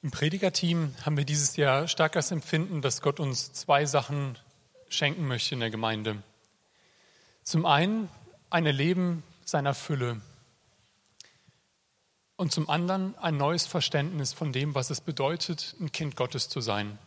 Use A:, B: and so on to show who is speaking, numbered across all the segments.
A: Im Predigerteam haben wir dieses Jahr stark das Empfinden, dass Gott uns zwei Sachen schenken möchte in der Gemeinde. Zum einen ein Erleben seiner Fülle und zum anderen ein neues Verständnis von dem, was es bedeutet, ein Kind Gottes zu sein.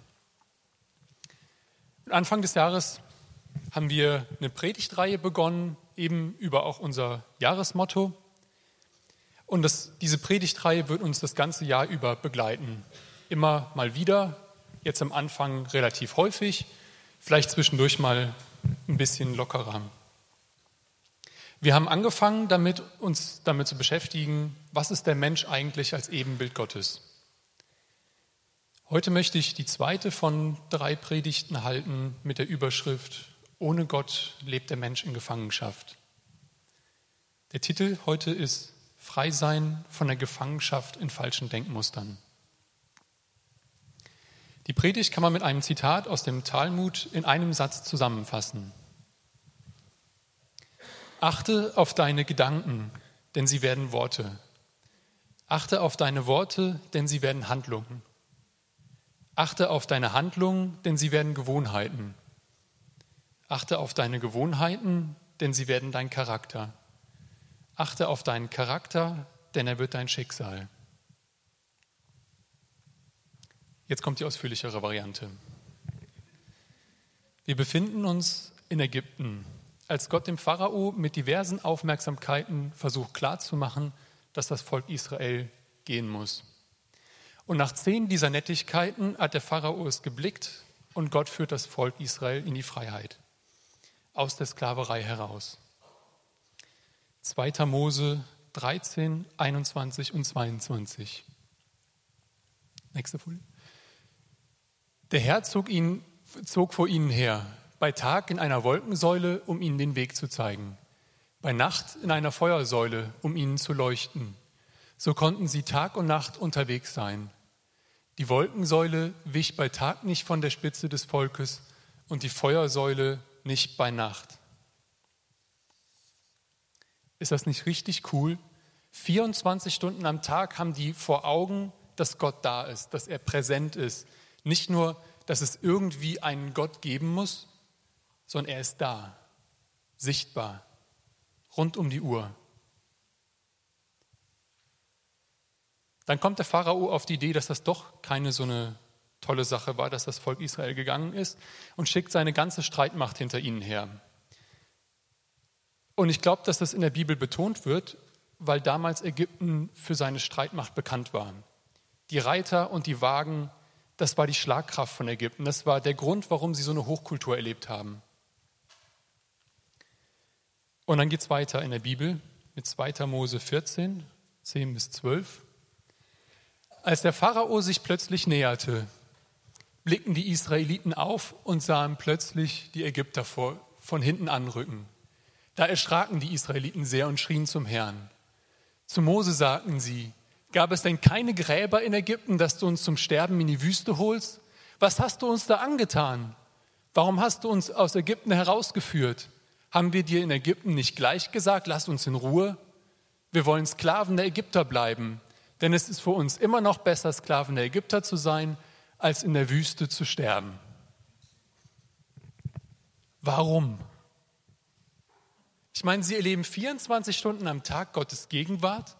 A: Anfang des Jahres haben wir eine Predigtreihe begonnen, eben über auch unser Jahresmotto. Und diese Predigtreihe wird uns das ganze Jahr über begleiten. Immer mal wieder, jetzt am Anfang relativ häufig, vielleicht zwischendurch mal ein bisschen lockerer. Wir haben angefangen, uns damit zu beschäftigen, was ist der Mensch eigentlich als Ebenbild Gottes. Heute möchte ich die zweite von 3 Predigten halten mit der Überschrift „Ohne Gott lebt der Mensch in Gefangenschaft". Der Titel heute ist „Frei sein von der Gefangenschaft in falschen Denkmustern". Die Predigt kann man mit einem Zitat aus dem Talmud in einem Satz zusammenfassen. Achte auf deine Gedanken, denn sie werden Worte. Achte auf deine Worte, denn sie werden Handlungen. Achte auf deine Handlungen, denn sie werden Gewohnheiten. Achte auf deine Gewohnheiten, denn sie werden dein Charakter. Achte auf deinen Charakter, denn er wird dein Schicksal. Jetzt kommt die ausführlichere Variante. Wir befinden uns in Ägypten, als Gott dem Pharao mit diversen Aufmerksamkeiten versucht klarzumachen, dass das Volk Israel gehen muss. Und nach 10 dieser Nettigkeiten hat der Pharao es geblickt und Gott führt das Volk Israel in die Freiheit, aus der Sklaverei heraus. 2. Mose 13, 21 und 22. Nächste Folie. Der Herr zog vor ihnen her, bei Tag in einer Wolkensäule, um ihnen den Weg zu zeigen, bei Nacht in einer Feuersäule, um ihnen zu leuchten. So konnten sie Tag und Nacht unterwegs sein. Die Wolkensäule wich bei Tag nicht von der Spitze des Volkes und die Feuersäule nicht bei Nacht. Ist das nicht richtig cool? 24 Stunden am Tag haben die vor Augen, dass Gott da ist, dass er präsent ist. Nicht nur, dass es irgendwie einen Gott geben muss, sondern er ist da, sichtbar, rund um die Uhr. Dann kommt der Pharao auf die Idee, dass das doch keine so eine tolle Sache war, dass das Volk Israel gegangen ist und schickt seine ganze Streitmacht hinter ihnen her. Und ich glaube, dass das in der Bibel betont wird, weil damals Ägypten für seine Streitmacht bekannt war. Die Reiter und die Wagen, das war die Schlagkraft von Ägypten. Das war der Grund, warum sie so eine Hochkultur erlebt haben. Und dann geht es weiter in der Bibel mit 2. Mose 14, 10 bis 12. Als der Pharao sich plötzlich näherte, blickten die Israeliten auf und sahen plötzlich die Ägypter von hinten anrücken. Da erschraken die Israeliten sehr und schrien zum Herrn. Zu Mose sagten sie: Gab es denn keine Gräber in Ägypten, dass du uns zum Sterben in die Wüste holst? Was hast du uns da angetan? Warum hast du uns aus Ägypten herausgeführt? Haben wir dir in Ägypten nicht gleich gesagt, lass uns in Ruhe? Wir wollen Sklaven der Ägypter bleiben, denn es ist für uns immer noch besser, Sklaven der Ägypter zu sein, als in der Wüste zu sterben. Warum? Ich meine, sie erleben 24 Stunden am Tag Gottes Gegenwart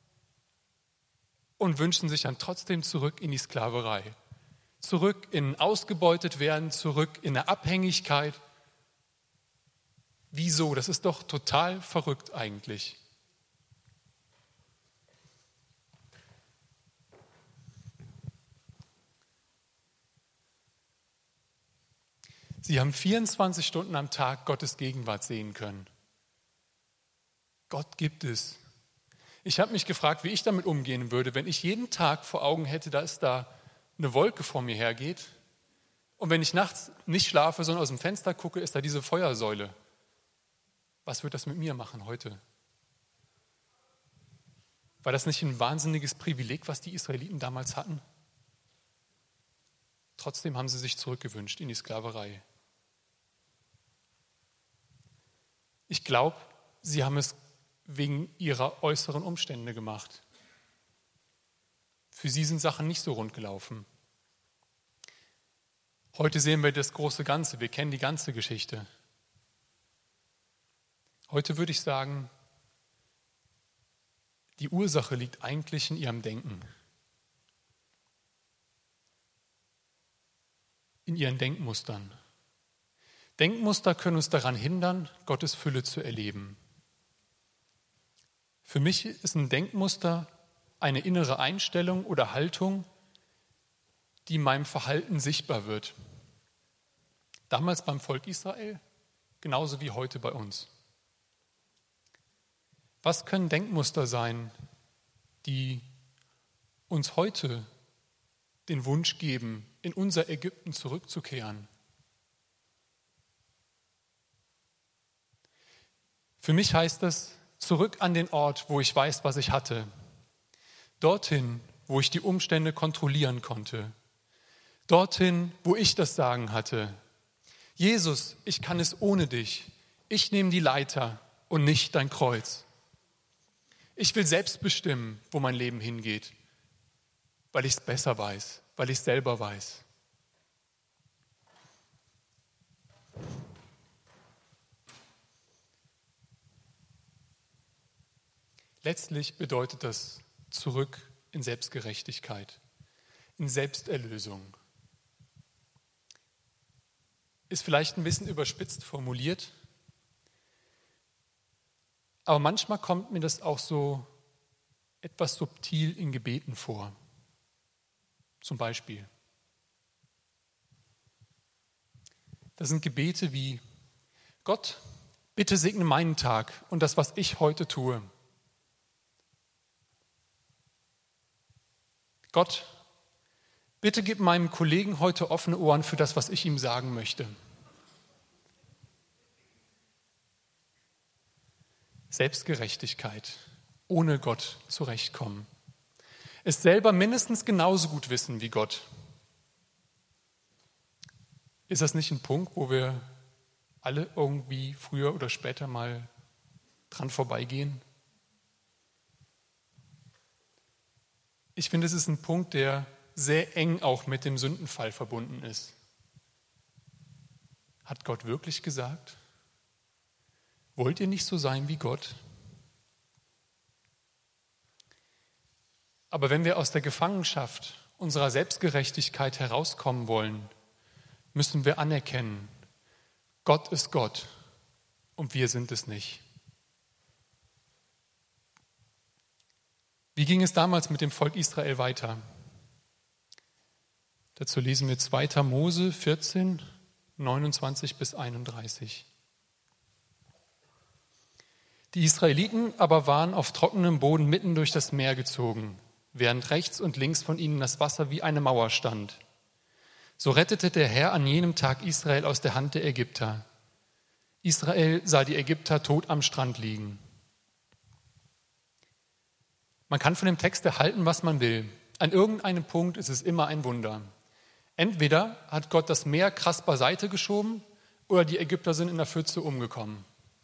A: und wünschen sich dann trotzdem zurück in die Sklaverei. Zurück in ausgebeutet werden, zurück in eine Abhängigkeit. Wieso? Das ist doch total verrückt eigentlich. Sie haben 24 Stunden am Tag Gottes Gegenwart sehen können. Gott gibt es. Ich habe mich gefragt, wie ich damit umgehen würde, wenn ich jeden Tag vor Augen hätte, dass da eine Wolke vor mir hergeht und wenn ich nachts nicht schlafe, sondern aus dem Fenster gucke, ist da diese Feuersäule. Was wird das mit mir machen heute? War das nicht ein wahnsinniges Privileg, was die Israeliten damals hatten? Trotzdem haben sie sich zurückgewünscht in die Sklaverei. Ich glaube, sie haben es wegen ihrer äußeren Umstände gemacht. Für sie sind Sachen nicht so rund gelaufen. Heute sehen wir das große Ganze, wir kennen die ganze Geschichte. Heute würde ich sagen, die Ursache liegt eigentlich in ihrem Denken. In ihren Denkmustern. Denkmuster können uns daran hindern, Gottes Fülle zu erleben. Für mich ist ein Denkmuster eine innere Einstellung oder Haltung, die in meinem Verhalten sichtbar wird. Damals beim Volk Israel, genauso wie heute bei uns. Was können Denkmuster sein, die uns heute den Wunsch geben, in unser Ägypten zurückzukehren? Für mich heißt das, zurück an den Ort, wo ich weiß, was ich hatte. Dorthin, wo ich die Umstände kontrollieren konnte. Dorthin, wo ich das Sagen hatte. Jesus, ich kann es ohne dich. Ich nehme die Leiter und nicht dein Kreuz. Ich will selbst bestimmen, wo mein Leben hingeht, weil ich es besser weiß, weil ich es selber weiß. Letztlich bedeutet das zurück in Selbstgerechtigkeit, in Selbsterlösung. Ist vielleicht ein bisschen überspitzt formuliert, aber manchmal kommt mir das auch so etwas subtil in Gebeten vor. Zum Beispiel. Das sind Gebete wie: Gott, bitte segne meinen Tag und das, was ich heute tue. Gott, bitte gib meinem Kollegen heute offene Ohren für das, was ich ihm sagen möchte. Selbstgerechtigkeit, ohne Gott zurechtkommen. Es selber mindestens genauso gut wissen wie Gott. Ist das nicht ein Punkt, wo wir alle irgendwie früher oder später mal dran vorbeigehen? Ich finde, es ist ein Punkt, der sehr eng auch mit dem Sündenfall verbunden ist. Hat Gott wirklich gesagt? Wollt ihr nicht so sein wie Gott? Aber wenn wir aus der Gefangenschaft unserer Selbstgerechtigkeit herauskommen wollen, müssen wir anerkennen, Gott ist Gott und wir sind es nicht. Wie ging es damals mit dem Volk Israel weiter? Dazu lesen wir 2. Mose 14, 29 bis 31. Die Israeliten aber waren auf trockenem Boden mitten durch das Meer gezogen, während rechts und links von ihnen das Wasser wie eine Mauer stand. So rettete der Herr an jenem Tag Israel aus der Hand der Ägypter. Israel sah die Ägypter tot am Strand liegen. Man kann von dem Text erhalten, was man will. An irgendeinem Punkt ist es immer ein Wunder. Entweder hat Gott das Meer krass beiseite geschoben oder die Ägypter sind in der Pfütze umgekommen.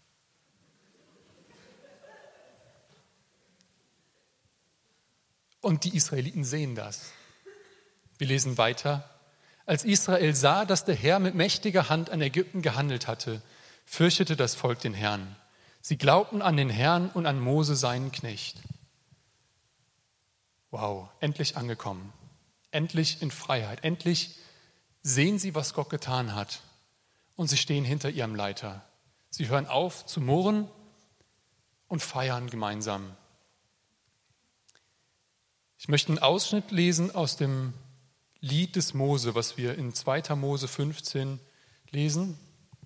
A: Und die Israeliten sehen das. Wir lesen weiter. Als Israel sah, dass der Herr mit mächtiger Hand an Ägypten gehandelt hatte, fürchtete das Volk den Herrn. Sie glaubten an den Herrn und an Mose, seinen Knecht. Wow, endlich angekommen. Endlich in Freiheit. Endlich sehen sie, was Gott getan hat. Und sie stehen hinter ihrem Leiter. Sie hören auf zu murren und feiern gemeinsam. Ich möchte einen Ausschnitt lesen aus dem Lied des Mose, was wir in 2. Mose 15 lesen.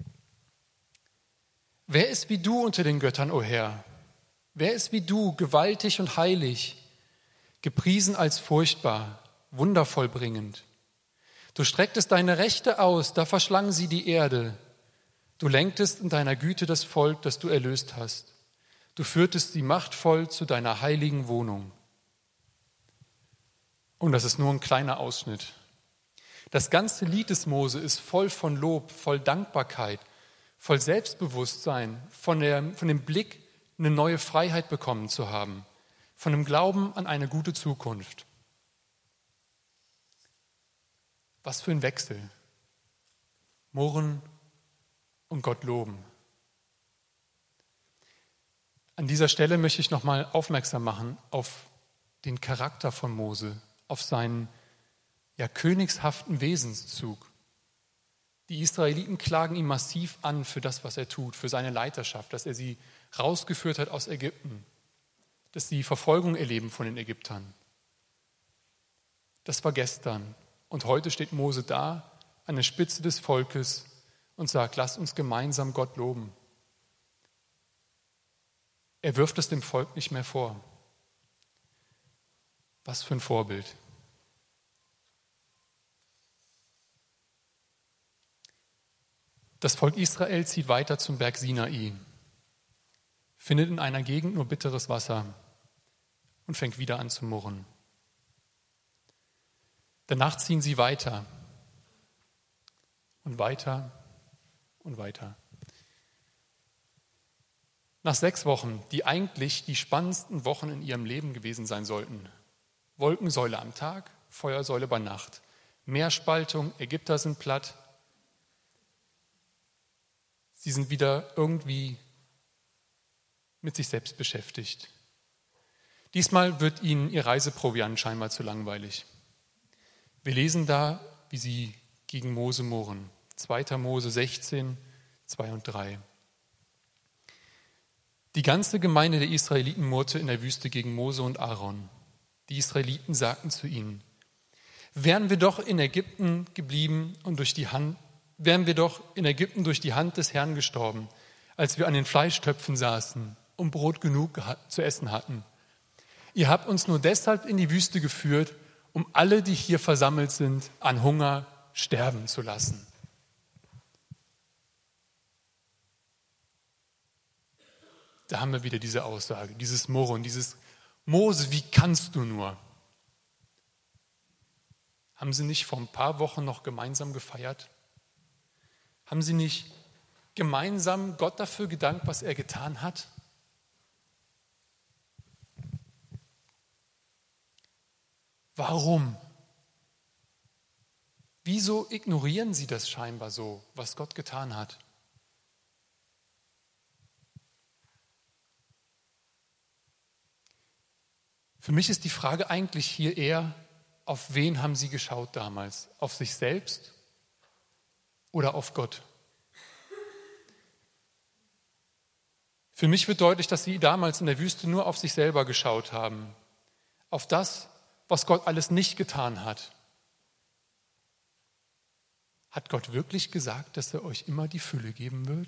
A: Wer ist wie du unter den Göttern, o Herr? Wer ist wie du, gewaltig und heilig, gepriesen als furchtbar, wundervoll bringend? Du strecktest deine Rechte aus, da verschlang sie die Erde. Du lenktest in deiner Güte das Volk, das du erlöst hast. Du führtest sie machtvoll zu deiner heiligen Wohnung. Und das ist nur ein kleiner Ausschnitt. Das ganze Lied des Mose ist voll von Lob, voll Dankbarkeit, voll Selbstbewusstsein, von dem Blick, eine neue Freiheit bekommen zu haben, von dem Glauben an eine gute Zukunft. Was für ein Wechsel. Murren und Gott loben. An dieser Stelle möchte ich nochmal aufmerksam machen auf den Charakter von Mose, auf seinen königshaften Wesenszug. Die Israeliten klagen ihn massiv an für das, was er tut, für seine Leiterschaft, dass er sie rausgeführt hat aus Ägypten, dass sie Verfolgung erleben von den Ägyptern. Das war gestern. Und heute steht Mose da, an der Spitze des Volkes und sagt, lasst uns gemeinsam Gott loben. Er wirft es dem Volk nicht mehr vor. Was für ein Vorbild. Das Volk Israel zieht weiter zum Berg Sinai, findet in einer Gegend nur bitteres Wasser und fängt wieder an zu murren. Danach ziehen sie weiter und weiter und weiter. Nach 6 Wochen, die eigentlich die spannendsten Wochen in ihrem Leben gewesen sein sollten, Wolkensäule am Tag, Feuersäule bei Nacht, Meerspaltung, Ägypter sind platt, sie sind wieder irgendwie mit sich selbst beschäftigt. Diesmal wird ihnen ihr Reiseproviant scheinbar zu langweilig. Wir lesen da, wie sie gegen Mose murren. 2. Mose 16, 2 und 3. Die ganze Gemeinde der Israeliten murrte in der Wüste gegen Mose und Aaron. Die Israeliten sagten zu ihnen, wären wir doch in Ägypten geblieben und wären wir doch in Ägypten durch die Hand des Herrn gestorben, als wir an den Fleischtöpfen saßen und Brot genug zu essen hatten. Ihr habt uns nur deshalb in die Wüste geführt, um alle, die hier versammelt sind, an Hunger sterben zu lassen. Da haben wir wieder diese Aussage, dieses Murren, dieses Mose, wie kannst du nur? Haben sie nicht vor ein paar Wochen noch gemeinsam gefeiert? Haben sie nicht gemeinsam Gott dafür gedankt, was er getan hat? Warum? Wieso ignorieren sie das scheinbar so, was Gott getan hat? Für mich ist die Frage eigentlich hier eher, auf wen haben sie geschaut damals? Auf sich selbst oder auf Gott? Für mich wird deutlich, dass sie damals in der Wüste nur auf sich selber geschaut haben. Auf das, was Gott alles nicht getan hat. Hat Gott wirklich gesagt, dass er euch immer die Fülle geben wird?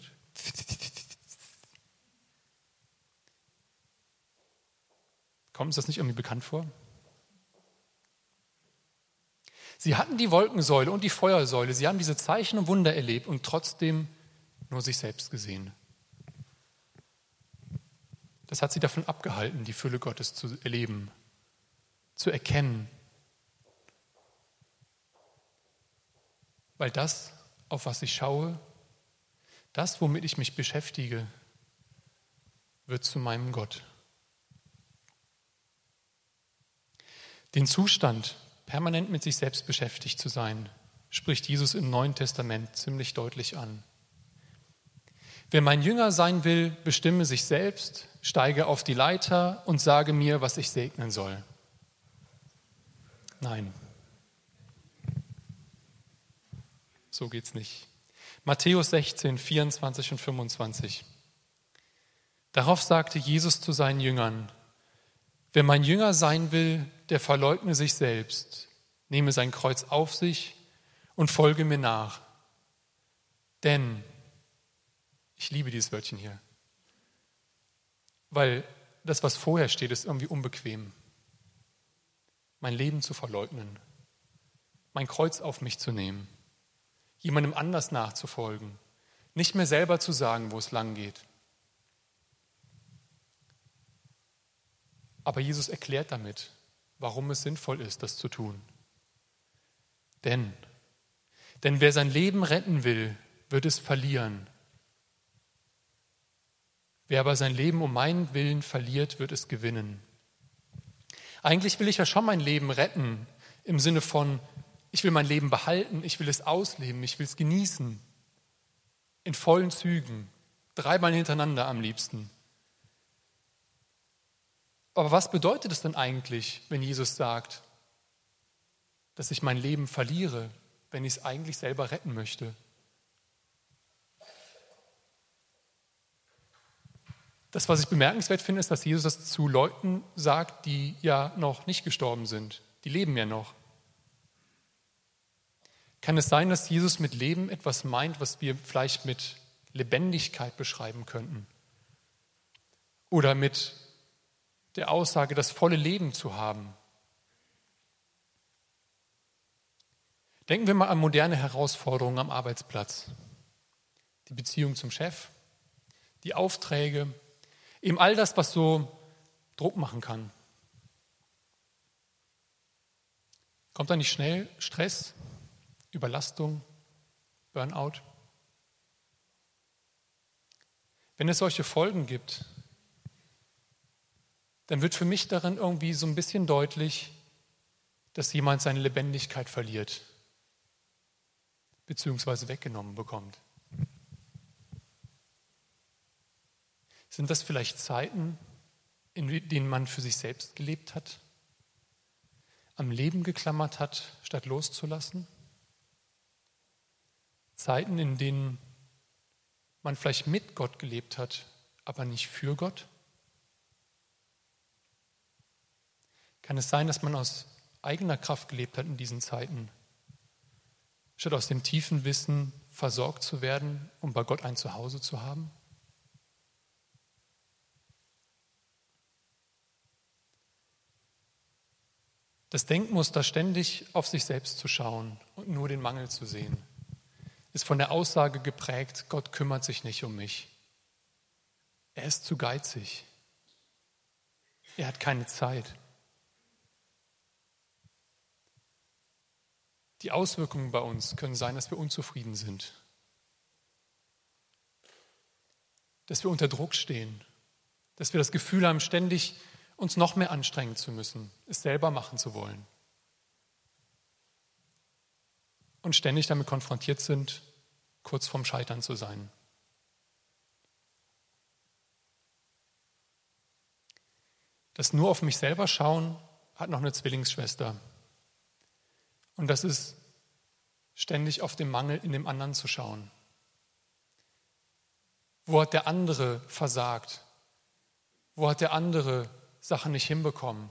A: Kommt uns das nicht irgendwie bekannt vor? Sie hatten die Wolkensäule und die Feuersäule. Sie haben diese Zeichen und Wunder erlebt und trotzdem nur sich selbst gesehen. Das hat sie davon abgehalten, die Fülle Gottes zu erleben, zu erkennen. Weil das, auf was ich schaue, das, womit ich mich beschäftige, wird zu meinem Gott. Den Zustand, permanent mit sich selbst beschäftigt zu sein, spricht Jesus im Neuen Testament ziemlich deutlich an. Wer mein Jünger sein will, bestimme sich selbst, steige auf die Leiter und sage mir, was ich segnen soll. Nein. So geht's nicht. Matthäus 16, 24 und 25. Darauf sagte Jesus zu seinen Jüngern, wer mein Jünger sein will, der verleugne sich selbst, nehme sein Kreuz auf sich und folge mir nach. Denn, ich liebe dieses Wörtchen hier, weil das, was vorher steht, ist irgendwie unbequem. Mein Leben zu verleugnen, mein Kreuz auf mich zu nehmen, jemandem anders nachzufolgen, nicht mehr selber zu sagen, wo es lang geht. Aber Jesus erklärt damit, warum es sinnvoll ist, das zu tun. Denn wer sein Leben retten will, wird es verlieren. Wer aber sein Leben um meinen Willen verliert, wird es gewinnen. Eigentlich will ich ja schon mein Leben retten, im Sinne von Ich will mein Leben behalten, ich will es ausleben, ich will es genießen. In vollen Zügen, 3-mal hintereinander am liebsten. Aber was bedeutet es denn eigentlich, wenn Jesus sagt, dass ich mein Leben verliere, wenn ich es eigentlich selber retten möchte? Das, was ich bemerkenswert finde, ist, dass Jesus das zu Leuten sagt, die ja noch nicht gestorben sind. Die leben ja noch. Kann es sein, dass Jesus mit Leben etwas meint, was wir vielleicht mit Lebendigkeit beschreiben könnten? Oder mit der Aussage, das volle Leben zu haben? Denken wir mal an moderne Herausforderungen am Arbeitsplatz. Die Beziehung zum Chef, die Aufträge, eben all das, was so Druck machen kann. Kommt da nicht schnell Stress, Überlastung, Burnout? Wenn es solche Folgen gibt, dann wird für mich darin irgendwie so ein bisschen deutlich, dass jemand seine Lebendigkeit verliert, beziehungsweise weggenommen bekommt. Sind das vielleicht Zeiten, in denen man für sich selbst gelebt hat, am Leben geklammert hat, statt loszulassen? Zeiten, in denen man vielleicht mit Gott gelebt hat, aber nicht für Gott? Kann es sein, dass man aus eigener Kraft gelebt hat in diesen Zeiten, statt aus dem tiefen Wissen versorgt zu werden, um bei Gott ein Zuhause zu haben? Das Denkmuster, ständig auf sich selbst zu schauen und nur den Mangel zu sehen, ist von der Aussage geprägt, Gott kümmert sich nicht um mich. Er ist zu geizig. Er hat keine Zeit. Die Auswirkungen bei uns können sein, dass wir unzufrieden sind, dass wir unter Druck stehen, dass wir das Gefühl haben, ständig uns noch mehr anstrengen zu müssen, es selber machen zu wollen. Und ständig damit konfrontiert sind, kurz vorm Scheitern zu sein. Das nur auf mich selber schauen hat noch eine Zwillingsschwester. Und das ist ständig auf den Mangel in dem anderen zu schauen. Wo hat der andere versagt? Wo hat der andere Sachen nicht hinbekommen?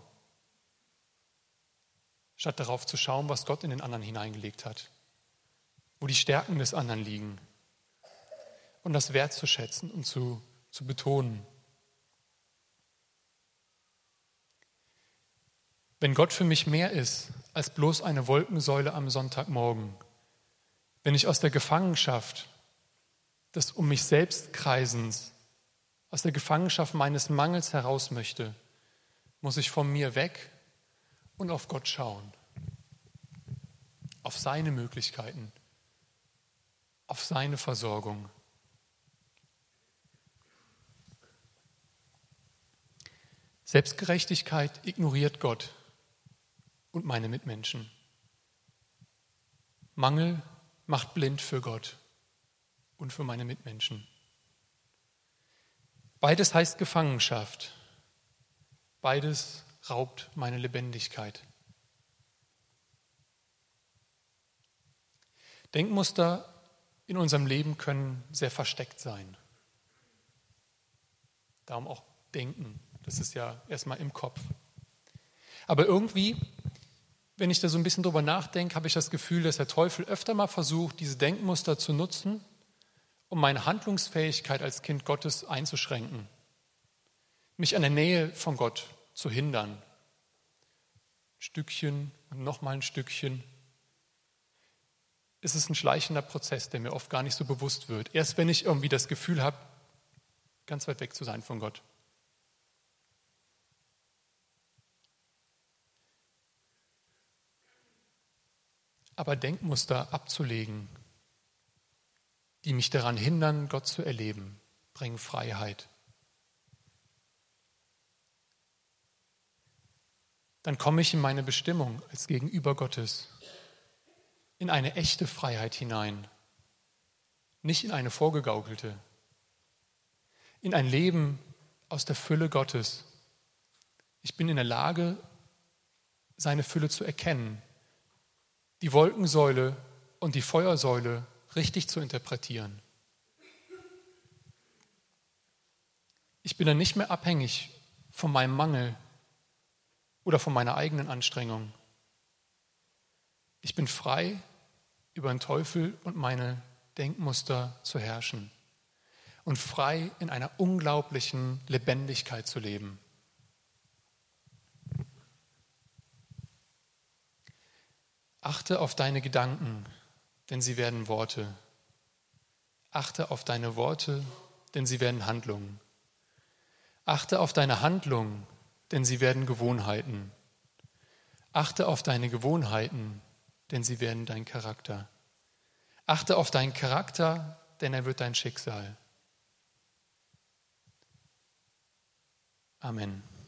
A: Statt darauf zu schauen, was Gott in den anderen hineingelegt hat. Wo die Stärken des anderen liegen. Und das wertzuschätzen und zu betonen. Wenn Gott für mich mehr ist als bloß eine Wolkensäule am Sonntagmorgen, wenn ich aus der Gefangenschaft des um mich selbst Kreisens, aus der Gefangenschaft meines Mangels heraus möchte, muss ich von mir weg und auf Gott schauen, auf seine Möglichkeiten, auf seine Versorgung. Selbstgerechtigkeit ignoriert Gott und meine Mitmenschen. Mangel macht blind für Gott und für meine Mitmenschen. Beides heißt Gefangenschaft. Beides raubt meine Lebendigkeit. Denkmuster in unserem Leben können sehr versteckt sein. Darum auch denken. Das ist ja erstmal im Kopf. Aber irgendwie, wenn ich da so ein bisschen drüber nachdenke, habe ich das Gefühl, dass der Teufel öfter mal versucht, diese Denkmuster zu nutzen, um meine Handlungsfähigkeit als Kind Gottes einzuschränken, mich an der Nähe von Gott zu hindern. Ein Stückchen und nochmal ein Stückchen. Es ist ein schleichender Prozess, der mir oft gar nicht so bewusst wird. Erst wenn ich irgendwie das Gefühl habe, ganz weit weg zu sein von Gott. Aber Denkmuster abzulegen, die mich daran hindern, Gott zu erleben, bringen Freiheit. Dann komme ich in meine Bestimmung als Gegenüber Gottes. in eine echte Freiheit hinein, nicht in eine vorgegaukelte, in ein Leben aus der Fülle Gottes. Ich bin in der Lage, seine Fülle zu erkennen, die Wolkensäule und die Feuersäule richtig zu interpretieren. Ich bin dann nicht mehr abhängig von meinem Mangel oder von meiner eigenen Anstrengung. Ich bin frei, über den Teufel und meine Denkmuster zu herrschen und frei in einer unglaublichen Lebendigkeit zu leben. Achte auf deine Gedanken, denn sie werden Worte. Achte auf deine Worte, denn sie werden Handlungen. Achte auf deine Handlungen, denn sie werden Gewohnheiten. Achte auf deine Gewohnheiten, denn sie werden dein Charakter. Achte auf deinen Charakter, denn er wird dein Schicksal. Amen.